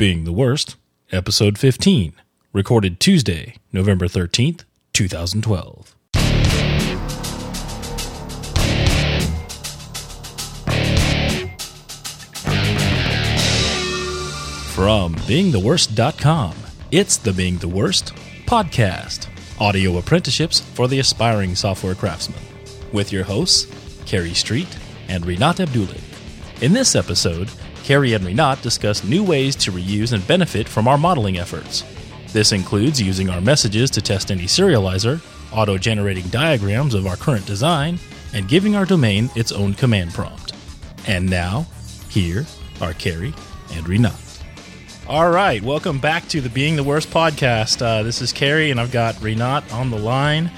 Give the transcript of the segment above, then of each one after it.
Being the Worst, Episode 15, recorded Tuesday, November 13th, 2012. From beingtheworst.com, it's the Being the Worst podcast, audio apprenticeships for the aspiring software craftsman, with your hosts, Carrie Street and Rinat Abdullah. In this episode, Carrie and Rinat discuss new ways to reuse and benefit from our modeling efforts. This includes using our messages to test any serializer, auto-generating diagrams of our current design, and giving our domain its own command prompt. And now, here are Carrie and Rinat. All right, welcome back to the Being the Worst podcast. This is Carrie, and I've got Rinat on the line.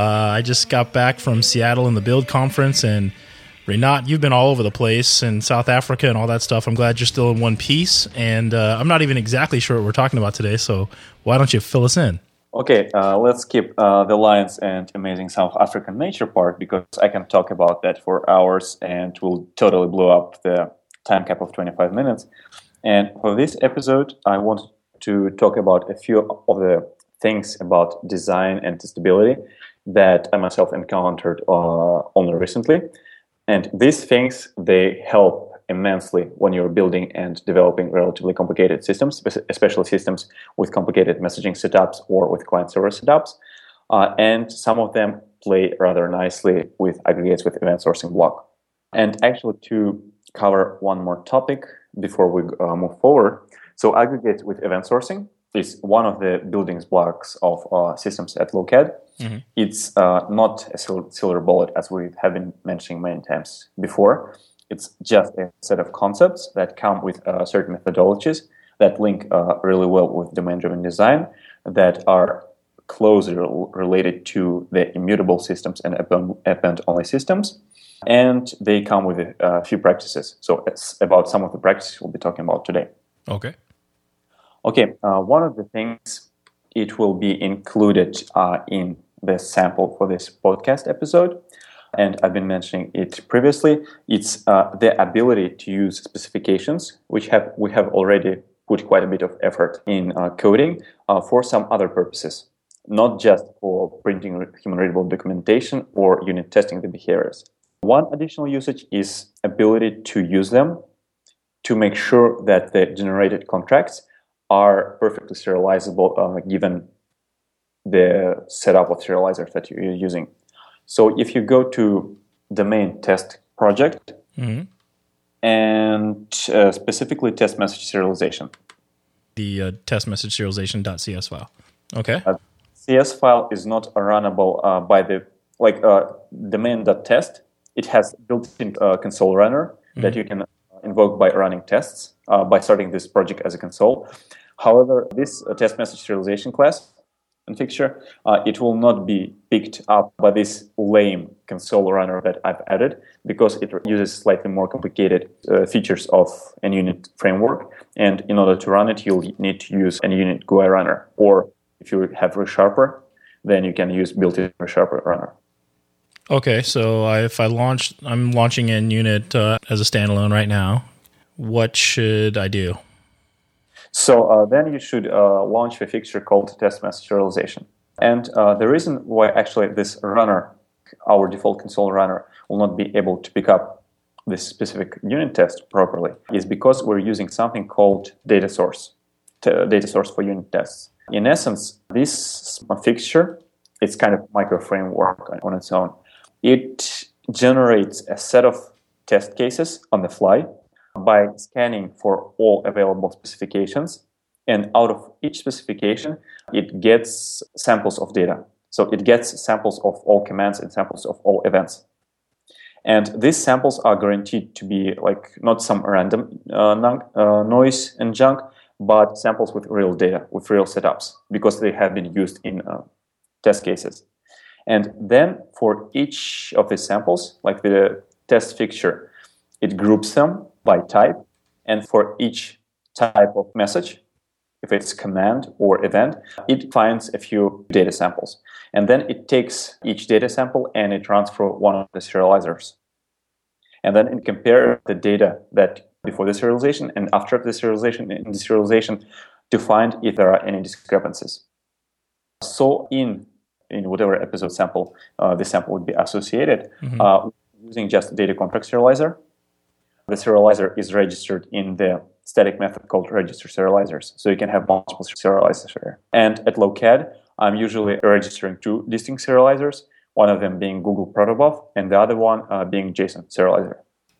I just got back from Seattle in the Build Conference, and Rinat, you've been all over the place in South Africa and all that stuff. I'm glad you're still in one piece, and I'm not even exactly sure what we're talking about today, so why don't you fill us in? Okay, let's keep the lions and amazing South African nature part, because I can talk about that for hours and will totally blow up the time cap of 25 minutes. And for this episode, I want to talk about a few of the things about design and testability that I myself encountered only recently. And these things, they help immensely when you're building and developing relatively complicated systems, especially systems with complicated messaging setups or with client-server setups. And some of them play rather nicely with aggregates with event sourcing block. And actually, to cover one more topic before we move forward, so aggregates with event sourcing is one of the building blocks of systems at Locad. Mm-hmm. It's not a silver bullet, as we have been mentioning many times before. It's just a set of concepts that come with certain methodologies that link really well with domain-driven design, that are closely related to the immutable systems and append-only systems. And they come with a few practices. So it's about some of the practices we'll be talking about today. Okay. One of the things, it will be included in the sample for this podcast episode, and I've been mentioning it previously. It's the ability to use specifications, which we have already put quite a bit of effort in coding for some other purposes, not just for printing human-readable documentation or unit testing the behaviors. One additional usage is ability to use them to make sure that the generated contracts are perfectly serializable given the setup of serializers that you're using. So if you go to the main test project mm-hmm. and specifically test message serialization. The test message serialization.cs file. Okay. CS file is not runnable by the main.test. It has built-in console runner mm-hmm. that you can invoke by running tests, by starting this project as a console. However, this test message serialization class and fixture, it will not be picked up by this lame console runner that I've added, because it uses slightly more complicated features of an unit framework. And in order to run it, you'll need to use an unit GUI runner. Or if you have ReSharper, then you can use built-in ReSharper runner. Okay, so I'm launching in Unit as a standalone right now. What should I do? So then you should launch a fixture called test message serialization. And the reason why actually this runner, our default console runner, will not be able to pick up this specific unit test properly is because we're using something called data source for unit tests. In essence, this fixture, it's kind of micro framework on its own. It generates a set of test cases on the fly by scanning for all available specifications. And out of each specification, it gets samples of data. So it gets samples of all commands and samples of all events. And these samples are guaranteed to be not some random noise and junk, but samples with real data, with real setups, because they have been used in test cases. And then for each of these samples, like the test fixture, it groups them by type. And for each type of message, if it's command or event, it finds a few data samples. And then it takes each data sample and it runs through one of the serializers. And then it compares the data that before the serialization and after the serialization and deserialization to find if there are any discrepancies. So in whatever episode sample the sample would be associated, using just data contract serializer, the serializer is registered in the static method called register serializers. So you can have multiple serializers here. And at Locad, I'm usually registering two distinct serializers, one of them being Google Protobuf and the other one being JSON serializer.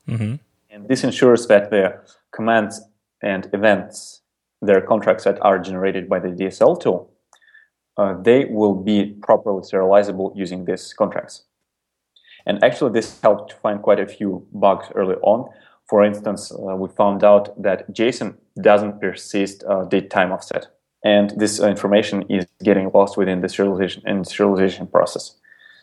And this ensures that the commands and events, their contracts that are generated by the DSL tool, they will be properly serializable using these contracts. And actually, this helped to find quite a few bugs early on. For instance, we found out that JSON doesn't persist date time offset. And this information is getting lost within the serialization process.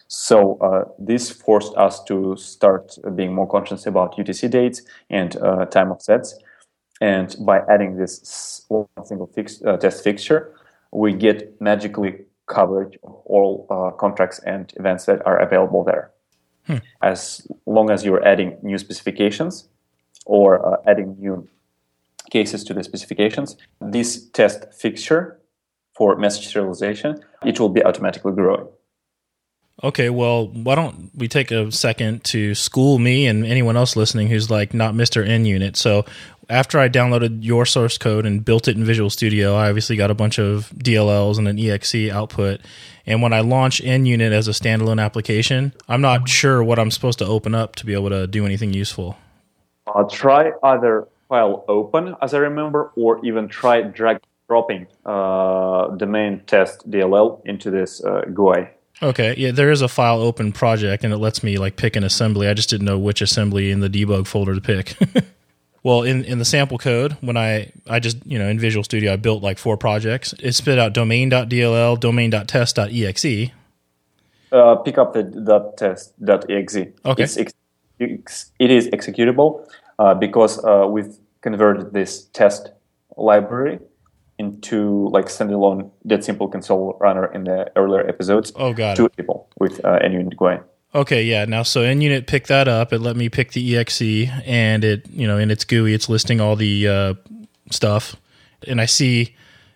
So this forced us to start being more conscious about UTC dates and time offsets. And by adding this one single test fixture, we get magically coverage of all contracts and events that are available there. As long as you're adding new specifications or adding new cases to the specifications, this test fixture for message serialization, it will be automatically growing. Okay, well, why don't we take a second to school me and anyone else listening who's like not Mr. NUnit. So after I downloaded your source code and built it in Visual Studio, I obviously got a bunch of DLLs and an EXE output. And when I launch NUnit as a standalone application, I'm not sure what I'm supposed to open up to be able to do anything useful. Try either file open, as I remember, or even try drag dropping the main test DLL into this GUI. Okay, yeah, there is a file open project, and it lets me like pick an assembly. I just didn't know which assembly in the debug folder to pick. Well, in the sample code, when I just, in Visual Studio, I built like 4 projects. It spit out domain.dll, domain.test.exe. Pick up the .test.exe. Okay. It is executable because we've converted this test library into like standalone Dead Simple console runner in the earlier episodes. Oh, got to it. people with NUnit GUI. Okay, yeah. Now, so NUnit picked that up. It let me pick the exe, and it, in its GUI, it's listing all the stuff, and I see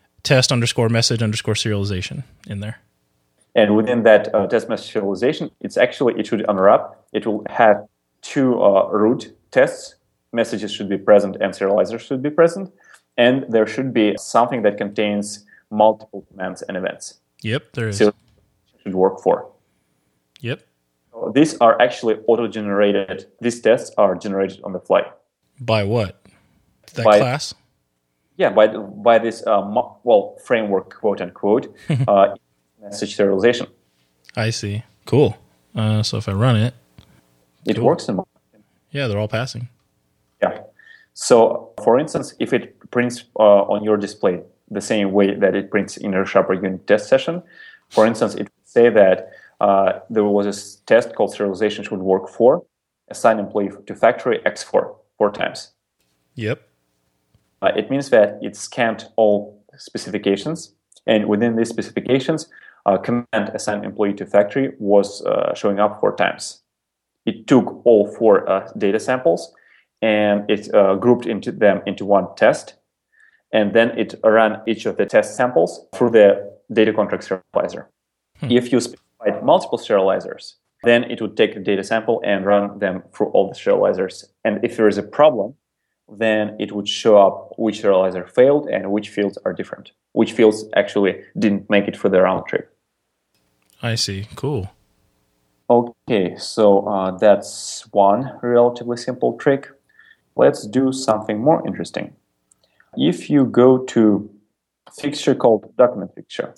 test_message_serialization in there. And within that test message serialization, it should unwrap. It will have 2 root tests. Messages should be present and serializers should be present. And there should be something that contains multiple commands and events. Yep, there is. So it should work for. Yep. So these are actually auto-generated. These tests are generated on the fly. By what? That class? Yeah, by this framework, quote unquote, message serialization. I see. Cool. So if I run it, it works in. Yeah, they're all passing. Yeah. So, for instance, if it prints on your display the same way that it prints in a Sharper unit test session, for instance, it would say that there was a test called serialization should work for assign employee to factory X4 4 times. Yep. It means that it scanned all specifications, and within these specifications, command assign employee to factory was showing up 4 times. It took all 4 data samples and it grouped them into one test, and then it ran each of the test samples through the data contract serializer. If you specified multiple serializers, then it would take a data sample and run them through all the serializers. And if there is a problem, then it would show up which serializer failed and which fields are different, which fields actually didn't make it for the round trip. I see. Cool. Okay, so that's one relatively simple trick. Let's do something more interesting. If you go to a fixture called document fixture.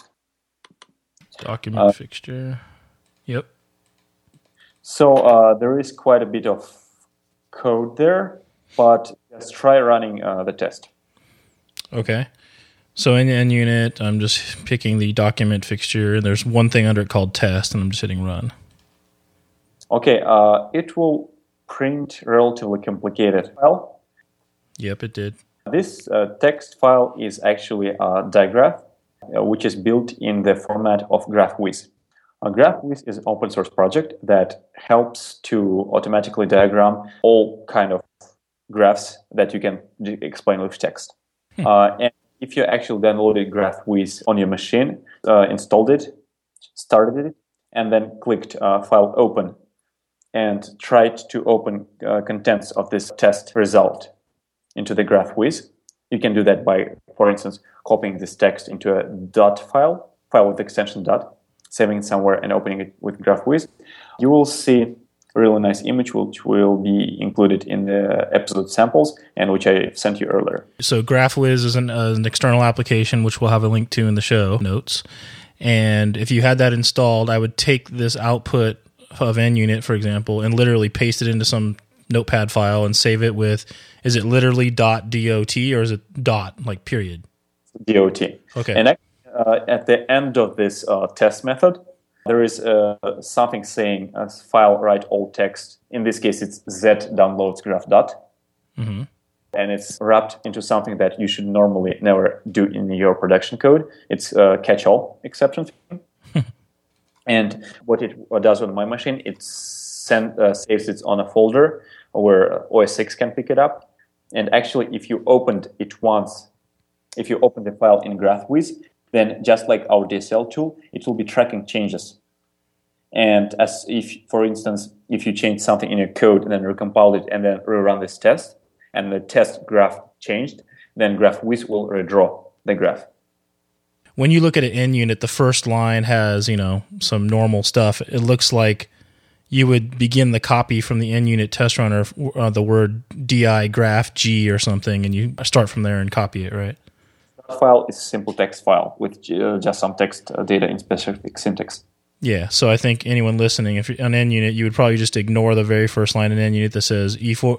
Document fixture. Yep. So there is quite a bit of code there, but let's try running the test. Okay. So in NUnit, I'm just picking the document fixture. There's one thing under it called test, and I'm just hitting run. Okay, it will print relatively complicated file. Yep, it did. This text file is actually a digraph, which is built in the format of GraphWiz. GraphWiz is an open source project that helps to automatically diagram all kind of graphs that you can explain with text. And if you actually downloaded GraphWiz on your machine, installed it, started it, and then clicked File Open, and tried to open contents of this test result into the GraphWiz, you can do that by, for instance, copying this text into a dot file with extension dot, saving it somewhere and opening it with GraphWiz. You will see a really nice image which will be included in the episode samples and which I sent you earlier. So GraphWiz is an external application which we'll have a link to in the show notes. And if you had that installed, I would take this output of NUnit, for example, and literally paste it into some notepad file and save it with, is it literally .dot or is it dot, like period? DOT. Okay. And at the end of this test method, there is something saying file write all text. In this case, it's z downloads graph dot. Mm-hmm. And it's wrapped into something that you should normally never do in your production code. It's a catch-all exception. And what it does on my machine, it saves it on a folder where OS X can pick it up. And actually, if you opened it once, if you open the file in GraphWiz, then just like our DSL tool, it will be tracking changes. And as if, for instance, if you change something in your code and then recompiled it and then rerun this test, and the test graph changed, then GraphWiz will redraw the graph. When you look at an NUnit, the first line has, some normal stuff. It looks like you would begin the copy from the NUnit test runner, the word di graph g or something, and you start from there and copy it, right? That file is a simple text file with just some text data in specific syntax. Yeah, so I think anyone listening, if you're on NUnit, you would probably just ignore the very first line in NUnit that says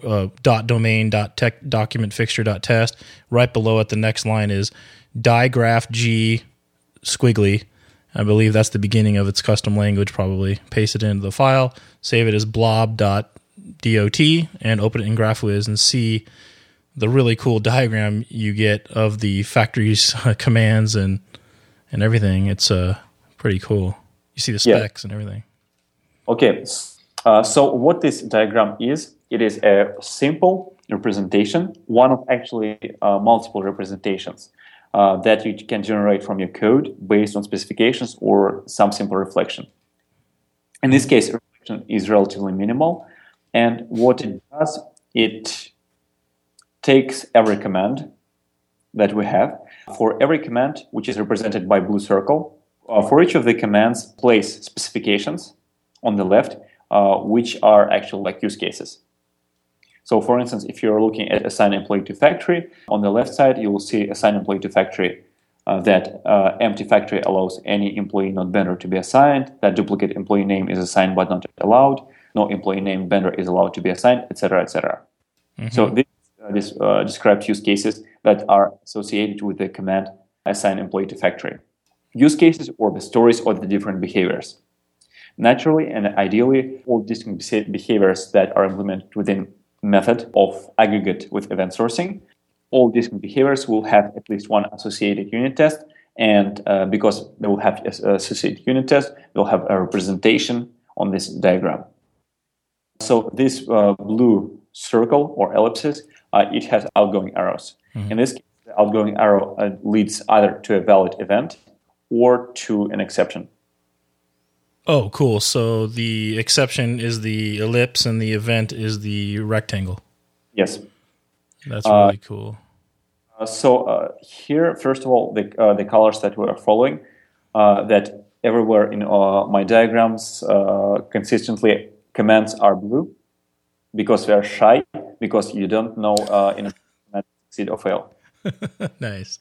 e4 .domain.tech fixture.test. Right below it, the next line is digraph g squiggly. I believe that's the beginning of its custom language, probably. Paste it into the file, save it as blob.dot, and open it in GraphWiz and see the really cool diagram you get of the factory's commands and everything. It's pretty cool. You see the specs and everything. Okay, so what this diagram is, it is a simple representation, one of actually multiple representations that you can generate from your code based on specifications or some simple reflection. In this case, reflection is relatively minimal, and what it does, it takes every command that we have. For every command, which is represented by blue circle, for each of the commands, place specifications on the left, which are actual like use cases. So, for instance, if you're looking at assign employee to factory, on the left side, you will see assign employee to factory, that empty factory allows any employee not vendor to be assigned, that duplicate employee name is assigned but not allowed, no employee name vendor is allowed to be assigned, etc., etc. Mm-hmm. So this describes use cases that are associated with the command assign employee to factory. Use cases or the stories or the different behaviors. Naturally and ideally, all distinct behaviors that are implemented within method of aggregate with event sourcing, all distinct behaviors will have at least one associated unit test, and because they will have associated unit test, they'll have a representation on this diagram. So this blue circle or ellipsis, it has outgoing arrows. Mm-hmm. In this case, the outgoing arrow leads either to a valid event or to an exception. Oh, cool. So the exception is the ellipse and the event is the rectangle. Yes. That's really cool. So here, first of all, the colors that we are following, that everywhere in my diagrams, consistently commands are blue because we are shy, because you don't know in a command succeed or fail. Nice.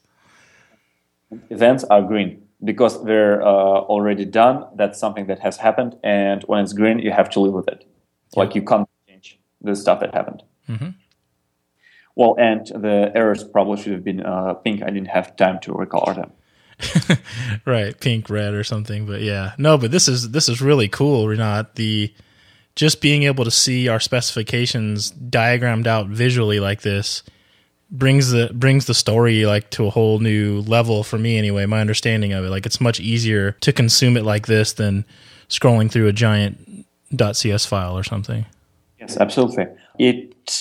Events are green because they're already done. That's something that has happened, and when it's green, you have to live with it. Like you can't change the stuff that happened. Mm-hmm. Well, and the errors probably should have been pink. I didn't have time to recolor them. Right, pink, red, or something. But yeah, no. But this is really cool, Rinat. Just being able to see our specifications diagrammed out visually like this brings the story like to a whole new level for me anyway. My understanding of it, like it's much easier to consume it like this than scrolling through a giant .cs file or something. Yes, absolutely. It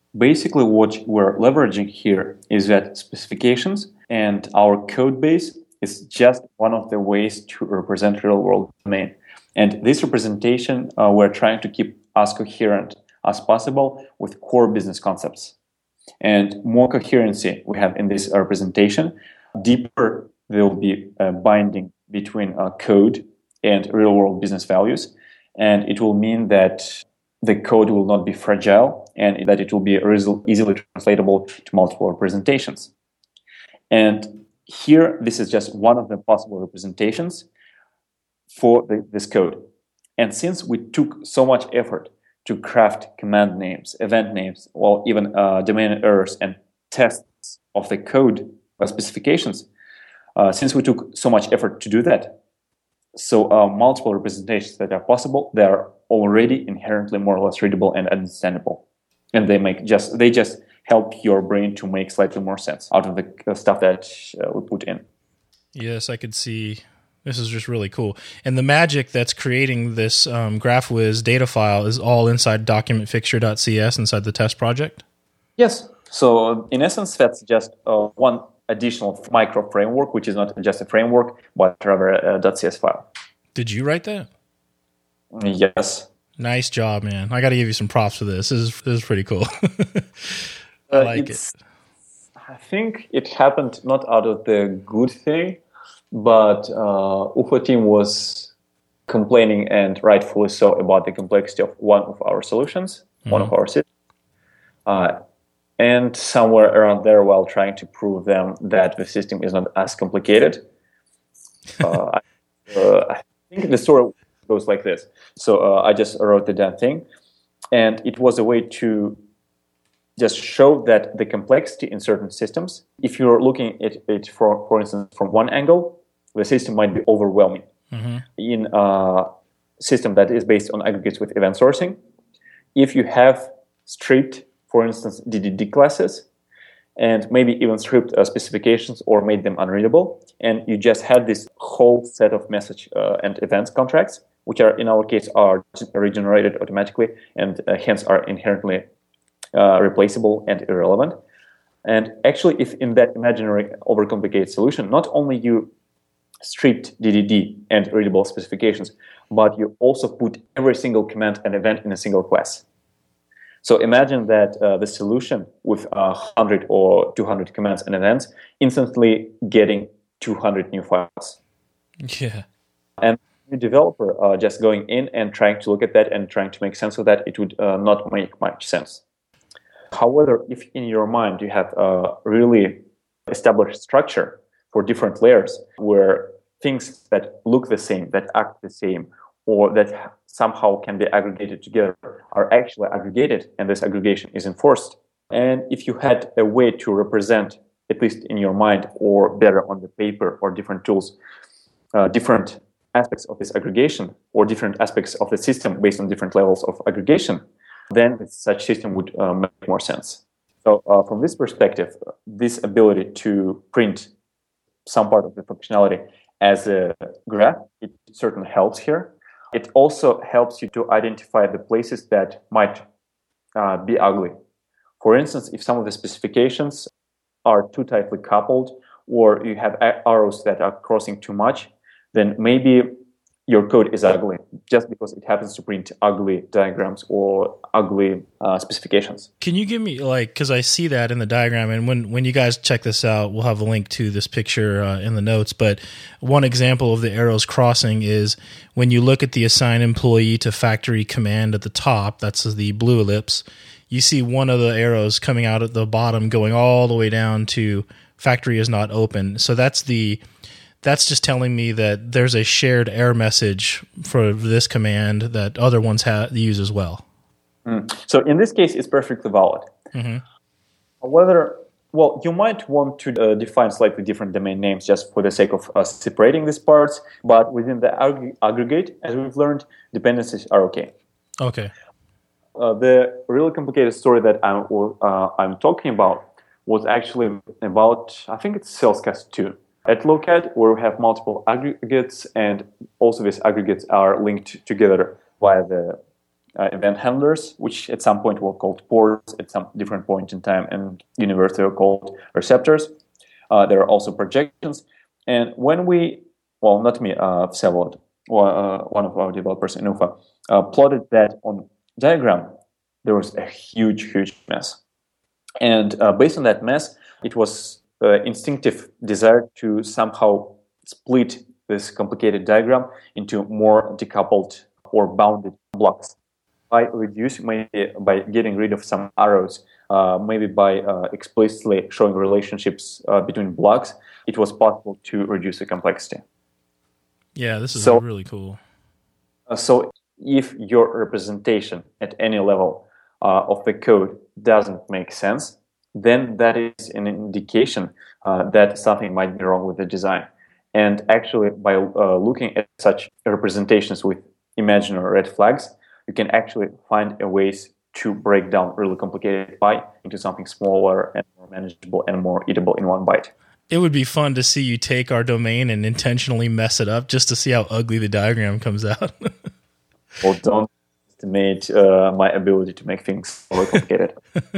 Basically, what we're leveraging here is that specifications and our code base is just one of the ways to represent real-world domain. And this representation, we're trying to keep as coherent as possible with core business concepts. And more coherency we have in this representation, deeper there will be a binding between code and real-world business values. And it will mean that the code will not be fragile and that it will be easily translatable to multiple representations. And here, this is just one of the possible representations for this code. And since we took so much effort to craft command names, event names, or even domain errors and tests of the code specifications, since we took so much effort to do that, so multiple representations that are possible, they are already inherently more or less readable and understandable. And they just help your brain to make slightly more sense out of the stuff that we put in. Yes, I could see. This is just really cool. And the magic that's creating this GraphWiz data file is all inside documentfixture.cs inside the test project? Yes. So in essence, that's just one additional micro framework, which is not just a framework, but rather a .cs file. Did you write that? Yes. Nice job, man. I got to give you some props for this. This is pretty cool. I like it. I think it happened not out of the good thing, but UFO team was complaining, and rightfully so, about the complexity of one of our solutions, one of our systems. And somewhere around there, while trying to prove them that the system is not as complicated, I think the story goes like this. So I just wrote the damn thing, and it was a way to just show that the complexity in certain systems, if you're looking at it, for instance, from one angle, the system might be overwhelming. Mm-hmm. In a system that is based on aggregates with event sourcing, if you have stripped, for instance, DDD classes, and maybe even stripped specifications or made them unreadable, and you just had this whole set of message and events contracts, which are, in our case, are regenerated automatically and hence are inherently replaceable and irrelevant. And actually, if in that imaginary overcomplicated solution, not only you stripped DDD and readable specifications, but you also put every single command and event in a single class. So imagine that the solution with 100 or 200 commands and events instantly getting 200 new files. Yeah. And the developer just going in and trying to look at that and trying to make sense of that, it would not make much sense. However, if in your mind you have a really established structure for different layers where things that look the same, that act the same, or that somehow can be aggregated together are actually aggregated, and this aggregation is enforced. And if you had a way to represent, at least in your mind or better on the paper or different tools, different aspects of this aggregation or different aspects of the system based on different levels of aggregation, then such system would make more sense. So from this perspective, this ability to print some part of the functionality as a graph, it certainly helps here. It also helps you to identify the places that might be ugly. For instance, if some of the specifications are too tightly coupled or you have arrows that are crossing too much, then maybe your code is ugly just because it happens to print ugly diagrams or ugly specifications. Can you give me, because I see that in the diagram, and when you guys check this out, we'll have a link to this picture in the notes, but one example of the arrows crossing is when you look at the assign employee to factory command at the top, that's the blue ellipse, you see one of the arrows coming out at the bottom going all the way down to factory is not open. So that's just telling me that there's a shared error message for this command that other ones use as well. So in this case, it's perfectly valid. Mm-hmm. However, you might want to define slightly different domain names just for the sake of separating these parts, but within the aggregate, as we've learned, dependencies are okay. Okay. The really complicated story that I'm talking about was actually about, I think it's Salescast 2. At Locat, where we have multiple aggregates, and also these aggregates are linked together via the event handlers, which at some point were called ports at some different point in time, and universe were called receptors. There are also projections. And when we, well, not me, Vsevolod, one of our developers in UFA, plotted that on diagram, there was a huge mess. And based on that mess, it was instinctive desire to somehow split this complicated diagram into more decoupled or bounded blocks by reducing, maybe by getting rid of some arrows, maybe by explicitly showing relationships between blocks. It was possible to reduce the complexity. Yeah, this is really cool. So if your representation at any level of the code doesn't make sense, then that is an indication that something might be wrong with the design. And actually, by looking at such representations with imaginary red flags, you can actually find ways to break down really complicated pie into something smaller and more manageable and more eatable in one bite. It would be fun to see you take our domain and intentionally mess it up just to see how ugly the diagram comes out. Well, don't estimate my ability to make things more complicated.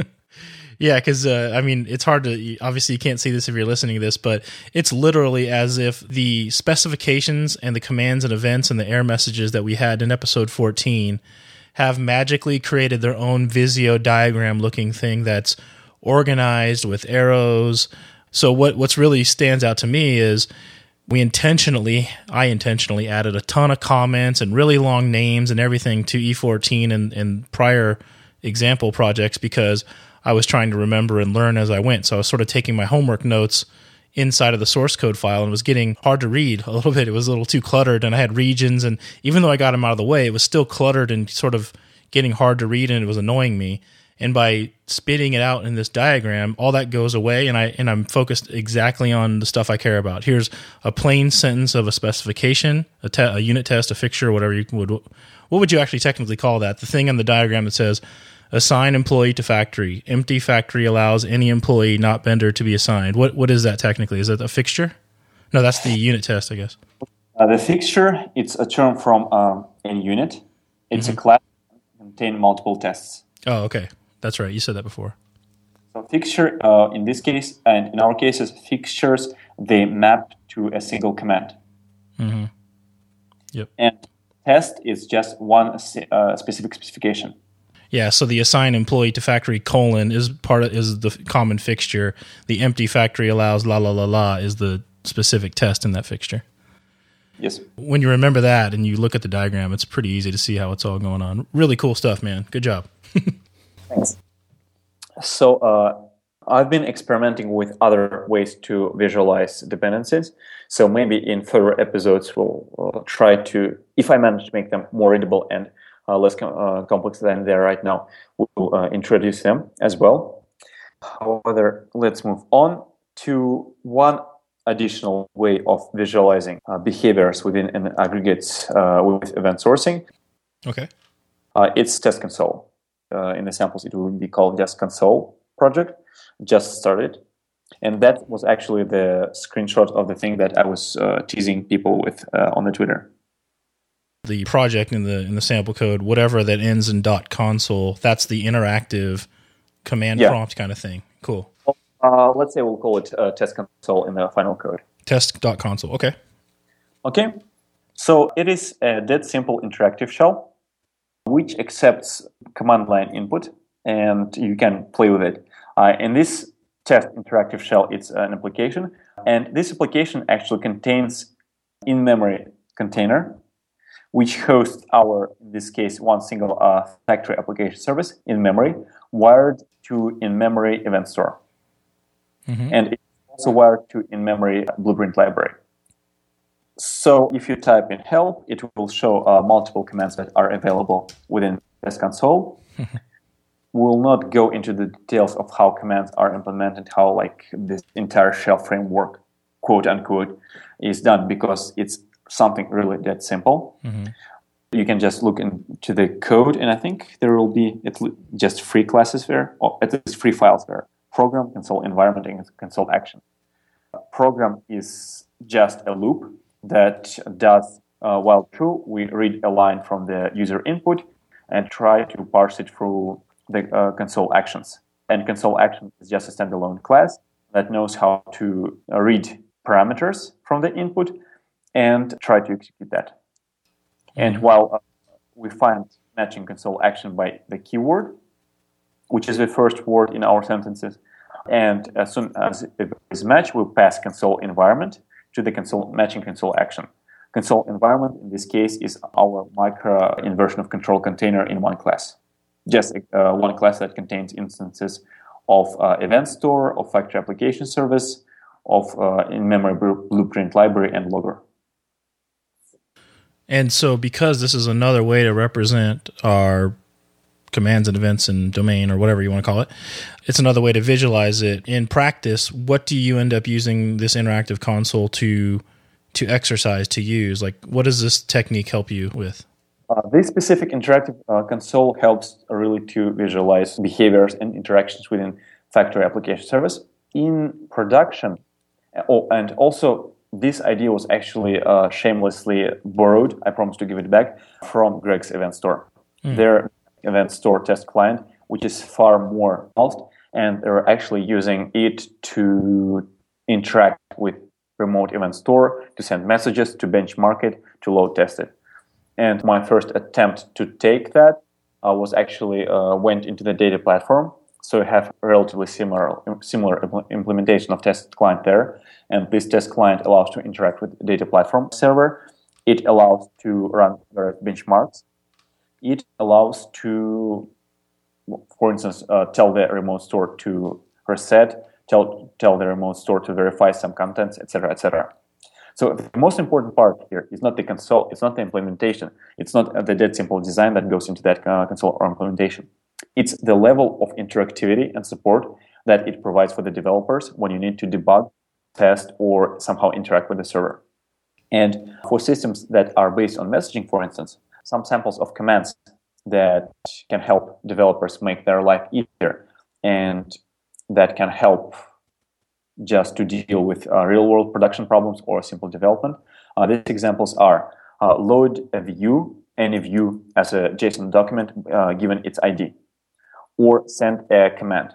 Yeah, because, it's hard to, obviously you can't see this if you're listening to this, but it's literally as if the specifications and the commands and events and the error messages that we had in episode 14 have magically created their own Visio diagram looking thing that's organized with arrows. So what's really stands out to me is I intentionally added a ton of comments and really long names and everything to E14 and prior example projects because I was trying to remember and learn as I went. So I was sort of taking my homework notes inside of the source code file, and it was getting hard to read a little bit. It was a little too cluttered, and I had regions, and even though I got them out of the way, it was still cluttered and sort of getting hard to read, and it was annoying me. And by spitting it out in this diagram, all that goes away, and I'm focused exactly on the stuff I care about. Here's a plain sentence of a specification, a unit test, a fixture, whatever you would. What would you actually technically call that? The thing on the diagram that says, assign employee to factory. Empty factory allows any employee, not vendor, to be assigned. What is that technically? Is that a fixture? No, that's the unit test, I guess. The fixture, it's a term from a unit. It's a class that contains multiple tests. Oh, okay. That's right. You said that before. So fixture, in this case, and in our cases, fixtures, they map to a single command. Mm-hmm. Yep. And test is just one specific specification. Yeah, so the assign employee to factory : is the common fixture. The empty factory allows la la la la is the specific test in that fixture. Yes. When you remember that and you look at the diagram, it's pretty easy to see how it's all going on. Really cool stuff, man. Good job. Thanks. So I've been experimenting with other ways to visualize dependencies. So maybe in further episodes we'll try to, if I manage to make them more readable and less complex than they are right now, we'll introduce them as well. However, let's move on to one additional way of visualizing behaviors within an aggregate with event sourcing. Okay. It's test console. In the samples, it will be called just console project, just started. And that was actually the screenshot of the thing that I was teasing people with on the Twitter. The project in the sample code, whatever that ends in .console, that's the interactive command prompt kind of thing. Cool. Let's say we'll call it test console in the final code. Test.console. Okay. Okay. So it is a dead simple interactive shell which accepts command line input, and you can play with it. In this test interactive shell, it's an application, and this application actually contains in-memory container which hosts our, in this case, one single factory application service in memory, wired to in-memory event store. Mm-hmm. And it's also wired to in-memory blueprint library. So if you type in help, it will show multiple commands that are available within test console. We'll not go into the details of how commands are implemented, how like this entire shell framework, quote unquote, is done, because it's something really that simple. Mm-hmm. You can just look into the code, and I think there will be just free classes there, or at least free files there. Program, console environment, and console action. Program is just a loop that does, while true, we read a line from the user input, and try to parse it through the console actions. And console action is just a standalone class that knows how to read parameters from the input and try to execute that. And while we find matching console action by the keyword, which is the first word in our sentences, and as soon as it is matched, we'll pass console environment to the matching console action. Console environment in this case is our micro inversion of control container in one class. Just one class that contains instances of event store, of factory application service, of in-memory blueprint library, and logger. And so because this is another way to represent our commands and events and domain or whatever you want to call it, it's another way to visualize it. In practice, what do you end up using this interactive console to exercise, to use? Like, what does this technique help you with? This specific interactive console helps really to visualize behaviors and interactions within factory application service in production. And also, this idea was actually shamelessly borrowed, I promise to give it back, from Greg's Event Store. Their Event Store test client, which is far more advanced, and they're actually using it to interact with remote Event Store, to send messages, to benchmark it, to load test it. And my first attempt to take that was actually went into the data platform. So we have a relatively similar implementation of test client there. And this test client allows to interact with the data platform server. It allows to run benchmarks. It allows to, for instance, tell the remote store to reset, tell the remote store to verify some contents, etc., etc. So the most important part here is not the console, it's not the implementation, it's not the dead simple design that goes into that console or implementation. It's the level of interactivity and support that it provides for the developers when you need to debug, test, or somehow interact with the server. And for systems that are based on messaging, for instance, some samples of commands that can help developers make their life easier and that can help just to deal with real-world production problems or simple development. These examples are load a view, any view as a JSON document given its ID, or send a command.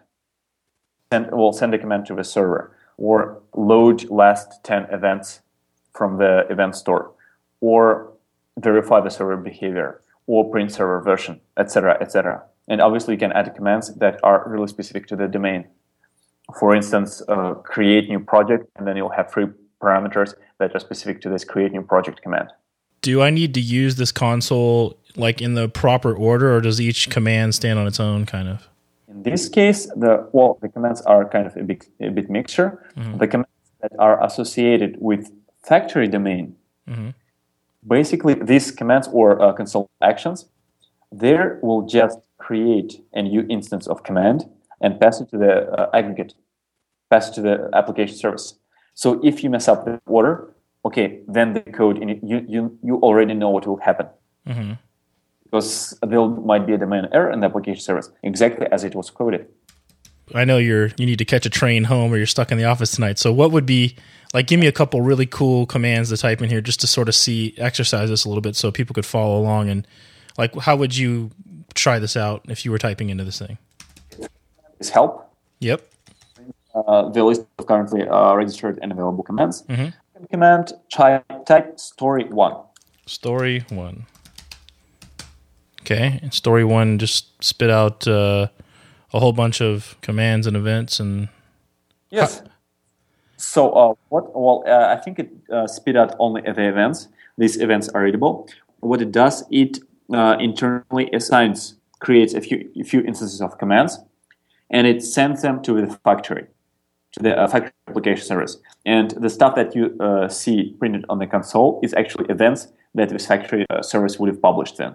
Send a command to the server, or load last 10 events from the event store, or verify the server behavior, or print server version, etc., etc. And obviously, you can add commands that are really specific to the domain. For instance, create new project, and then you'll have 3 parameters that are specific to this create new project command. Do I need to use this console like in the proper order, or does each command stand on its own kind of? In this case, the commands are kind of a bit mixture. Mm-hmm. The commands that are associated with factory domain, basically these commands or console actions, there will just create a new instance of command and pass it to the aggregate, pass it to the application service. So if you mess up the order, okay, then the code, you already know what will happen. Mm-hmm. Because there might be a domain error in the application service, exactly as it was coded. I know you need to catch a train home or you're stuck in the office tonight. So what would be, like, give me a couple really cool commands to type in here just to sort of exercise this a little bit so people could follow along. And like, how would you try this out if you were typing into this thing? Is help. Yep. The list of currently registered and available commands. Mm-hmm. Command type story 1. Story 1. Okay. And story 1 just spit out a whole bunch of commands and events and. Yes. So I think it spit out only the events. These events are readable. What it does, it internally creates a few instances of commands, and it sends them to the factory application service. And the stuff that you see printed on the console is actually events that this factory service would have published then.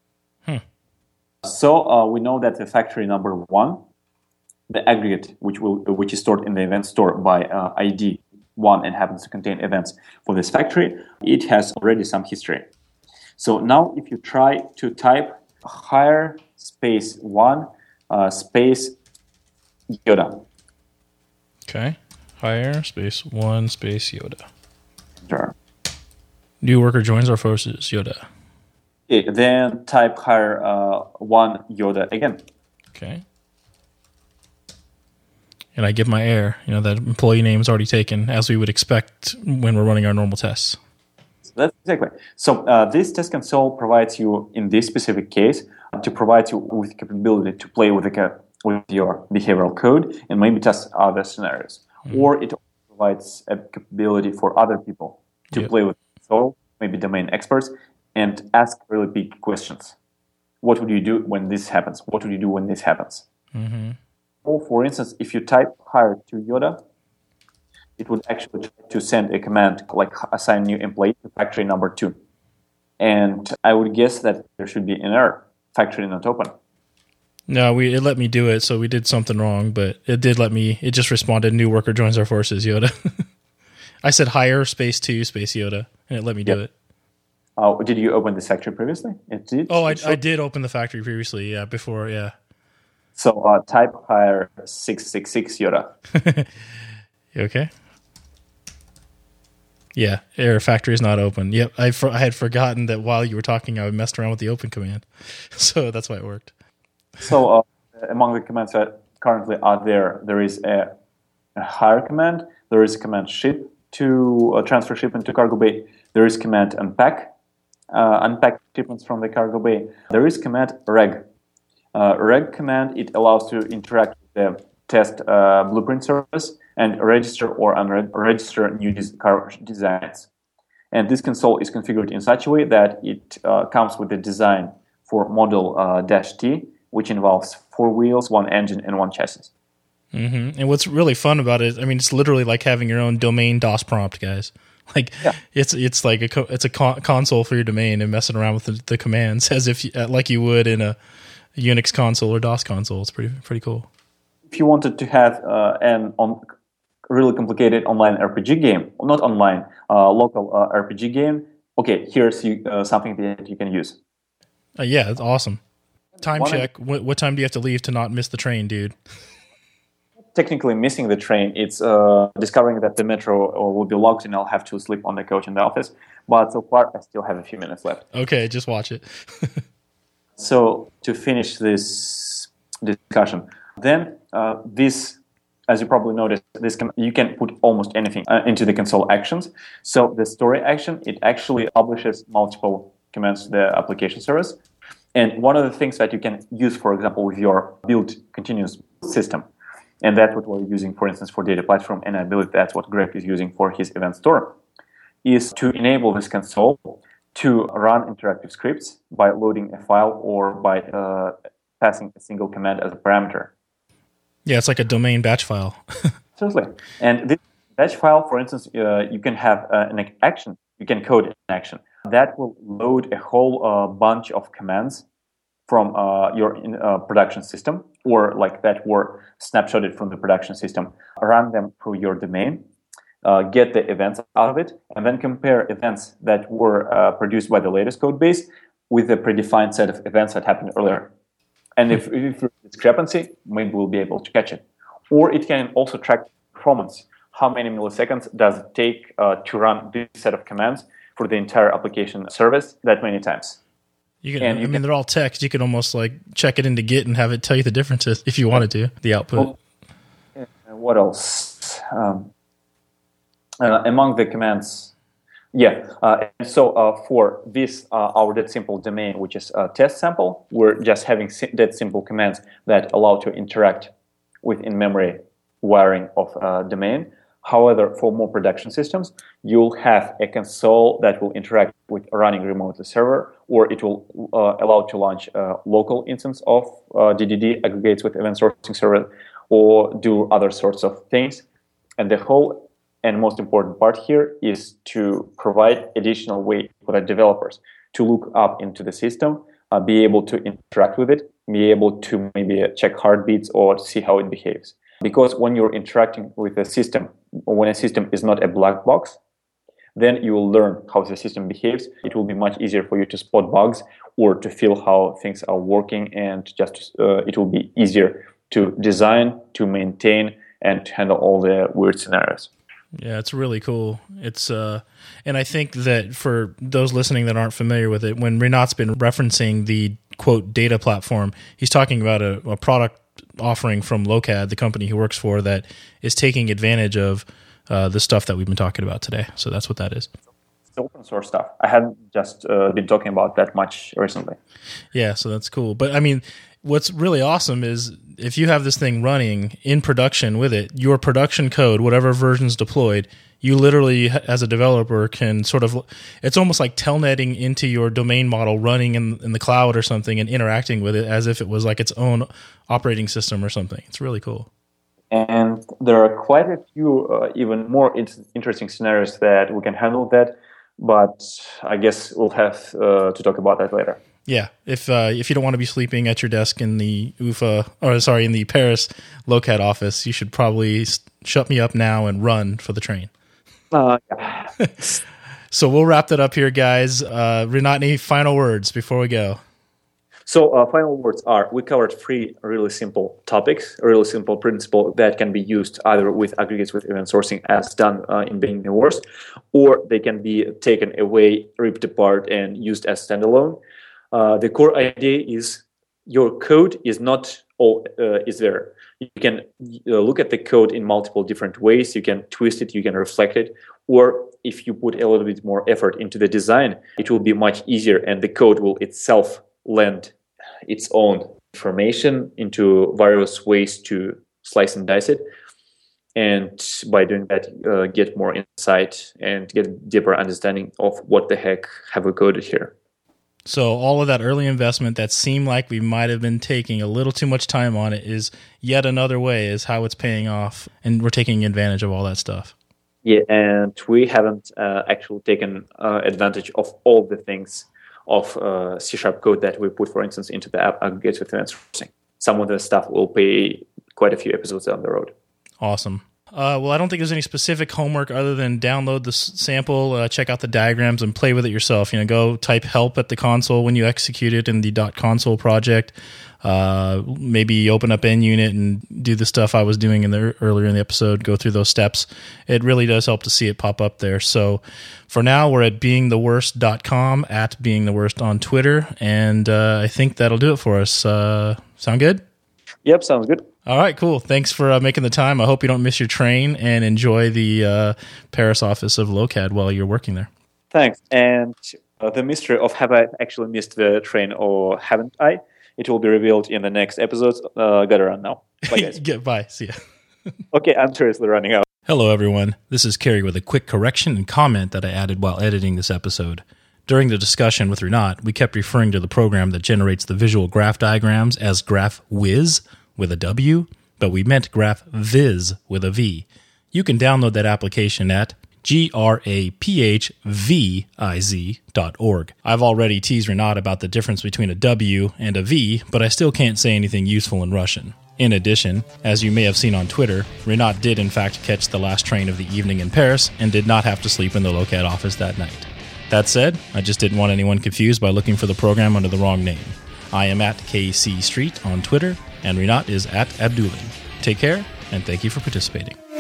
So we know that the factory number 1, the aggregate, which is stored in the event store by ID 1 and happens to contain events for this factory, it has already some history. So now if you try to type hire space 1 space Yoda. Okay. Hire space 1 space Yoda. Sure. New worker joins or forces Yoda. Okay, then type hire 1 Yoda again. Okay. And I give my error. That employee name is already taken, as we would expect when we're running our normal tests. That's exactly. So this test console provides you, in this specific case, to provide you with capability to play with your behavioral code and maybe test other scenarios. Or it provides a capability for other people to play with the console, maybe domain experts, and ask really big questions. What would you do when this happens? What would you do when this happens? Or, for instance, if you type hire to Yoda, it would actually try to send a command like assign new employee to factory number 2. And I would guess that there should be an error, factory not open. No, it let me do it, so we did something wrong, but it just responded, new worker joins our forces, Yoda. I said hire space 2 space Yoda, and it let me do it. Did you open this factory previously? It did? Oh, I did open the factory previously, before, So type hire 666 Yoda. You okay? Yeah, error factory is not open. Yep, I had forgotten that while you were talking, I messed around with the open command. So that's why it worked. So among the commands that currently are there is a hire command, there is a command ship to transfer shipment to cargo bay, there is command unpack shipments from the cargo bay, there is command reg. Reg command, it allows to interact with the test blueprint service and register or unregister new car designs. And this console is configured in such a way that it comes with a design for model -T, which involves 4 wheels, 1 engine, and 1 chassis. And what's really fun about it, it's literally like having your own domain DOS prompt, guys. It's like it's a console for your domain and messing around with the commands as if like you would in a Unix console or DOS console. It's pretty cool. If you wanted to have really complicated online RPG game, not online, local RPG game, okay, here's something that you can use. Yeah, it's awesome. Time check. What time do you have to leave to not miss the train, dude? Technically missing the train. It's discovering that the metro will be locked and I'll have to sleep on the couch in the office. But so far, I still have a few minutes left. Okay, just watch it. So to finish this discussion, then this, as you probably noticed, you can put almost anything into the console actions. So the story action, it actually publishes multiple commands to the application service. And one of the things that you can use, for example, with your build continuous system, and that's what we're using, for instance, for data platform, and I believe that's what Greg is using for his event store, is to enable this console to run interactive scripts by loading a file or by passing a single command as a parameter. Yeah, it's like a domain batch file. Absolutely. And this batch file, for instance, you can have an action, you can code an action. That will load a whole bunch of commands from your production system, or like that were snapshotted from the production system, run them through your domain, get the events out of it, and then compare events that were produced by the latest code base with a predefined set of events that happened earlier. And if there's discrepancy, maybe we'll be able to catch it. Or it can also track performance. How many milliseconds does it take to run this set of commands for the entire application service that many times? They're all text. You could almost like check it into Git and have it tell you the differences if you wanted to, the output. What else? Among the commands, for this, our that simple domain, which is a test sample, we're just having that simple commands that allow to interact with in-memory wiring of domain. However, for more production systems, you'll have a console that will interact with a running remotely server, or it will allow to launch a local instance of DDD aggregates with event sourcing server, or do other sorts of things. And the whole and most important part here is to provide additional way for the developers to look up into the system, be able to interact with it, be able to maybe check heartbeats or see how it behaves. Because when you're interacting with a system, when a system is not a black box, then you will learn how the system behaves. It will be much easier for you to spot bugs or to feel how things are working, and just it will be easier to design, to maintain, and to handle all the weird scenarios. Yeah, it's really cool. It's and I think that for those listening that aren't familiar with it, when Rinat's been referencing the quote data platform, he's talking about a product offering from Locad, the company he works for, that is taking advantage of the stuff that we've been talking about today. So that's what that is. It's open source stuff. I hadn't just been talking about that much recently. Yeah, so that's cool. But I mean, what's really awesome is if you have this thing running in production with it, your production code, whatever version's deployed, you literally, as a developer, can sort of, it's almost like telnetting into your domain model running in the cloud or something and interacting with it as if it was like its own operating system or something. It's really cool. And there are quite a few even more interesting scenarios that we can handle that, but I guess we'll have to talk about that later. Yeah, if you don't want to be sleeping at your desk in the in the Paris Locad office, you should probably shut me up now and run for the train. Yeah. So we'll wrap that up here, guys. Rinat, any final words before we go? So final words are, we covered 3 really simple topics, a really simple principle that can be used either with aggregates with event sourcing as done in Being the Worst, or they can be taken away, ripped apart, and used as standalone. The core idea is your code is not all is there. You can look at the code in multiple different ways. You can twist it, you can reflect it, or if you put a little bit more effort into the design, it will be much easier, and the code will itself lend its own information into various ways to slice and dice it. And by doing that, get more insight and get a deeper understanding of what the heck have we coded here. So all of that early investment that seemed like we might have been taking a little too much time on it is yet another way is how it's paying off, and we're taking advantage of all that stuff. Yeah, and we haven't actually taken advantage of all the things of C# code that we put, for instance, into the app aggregates with event sourcing. Some of the stuff will pay quite a few episodes down the road. Awesome. Well, I don't think there's any specific homework other than download the sample, check out the diagrams, and play with it yourself. Go type help at the console when you execute it in the .console project. Maybe open up NUnit and do the stuff I was doing earlier in the episode. Go through those steps. It really does help to see it pop up there. So for now, we're at beingtheworst.com, at beingtheworst on Twitter, and I think that'll do it for us. Sound good? Yep, sounds good. All right, cool. Thanks for making the time. I hope you don't miss your train, and enjoy the Paris office of Locad while you're working there. Thanks. And the mystery of have I actually missed the train or haven't I? It will be revealed in the next episodes. Gotta run now. Bye, guys. Bye. See ya. Okay, I'm seriously running out. Hello, everyone. This is Kerry with a quick correction and comment that I added while editing this episode. During the discussion with Rinat, we kept referring to the program that generates the visual graph diagrams as GraphWiz with a W, but we meant GraphViz with a V. You can download that application at graphviz.org. I've already teased Rinat about the difference between a W and a V, but I still can't say anything useful in Russian. In addition, as you may have seen on Twitter, Rinat did in fact catch the last train of the evening in Paris and did not have to sleep in the Locad office that night. That said, I just didn't want anyone confused by looking for the program under the wrong name. I am at KC Street on Twitter, and Rinat is at Abdulin. Take care, and thank you for participating.